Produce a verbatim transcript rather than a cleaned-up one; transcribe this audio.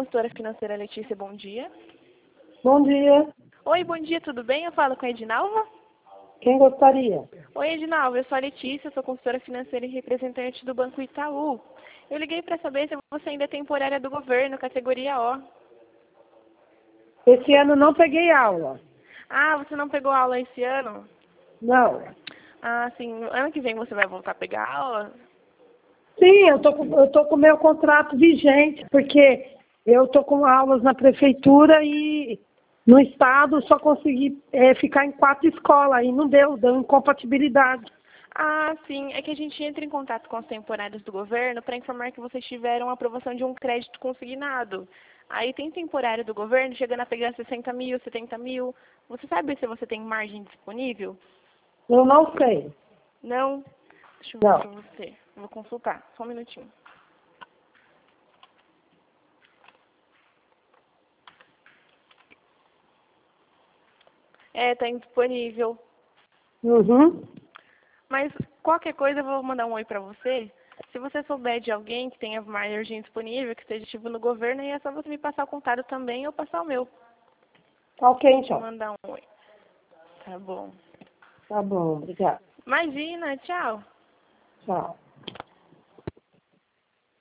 consultora financeira Letícia, bom dia. Bom dia. Oi, bom dia, tudo bem? Eu falo com a Edinalva? Quem gostaria? Oi, Edinalva, eu sou a Letícia, sou consultora financeira e representante do Banco Itaú. Eu liguei para saber se você ainda é temporária do governo, categoria O. Esse ano não peguei aula. Ah, você não pegou aula esse ano? Não. Ah, sim. Ano que vem você vai voltar a pegar aula? Sim, eu tô, com- eu tô com o meu contrato vigente, porque eu tô com aulas na prefeitura e no estado só consegui eh, ficar em quatro escolas e não deu, deu incompatibilidade. Ah, sim. É que a gente entra em contato com os temporários do governo para informar que vocês tiveram a aprovação de um crédito consignado. Aí tem temporário do governo chegando a pegar sessenta mil, setenta mil. Você sabe se você tem margem disponível? Eu não sei. Não? Deixa eu ver Não. para você. Eu vou consultar. Só um minutinho. É, tá indisponível. Uhum. Mas qualquer coisa eu vou mandar um oi para você. Se você souber de alguém que tenha margem disponível, que esteja ativo no governo, aí é só você me passar o contato também ou passar o meu. Tá ok, Deixa eu então. mandar um oi. Tá bom. Tá bom, obrigada. Imagina, tchau. Tchau.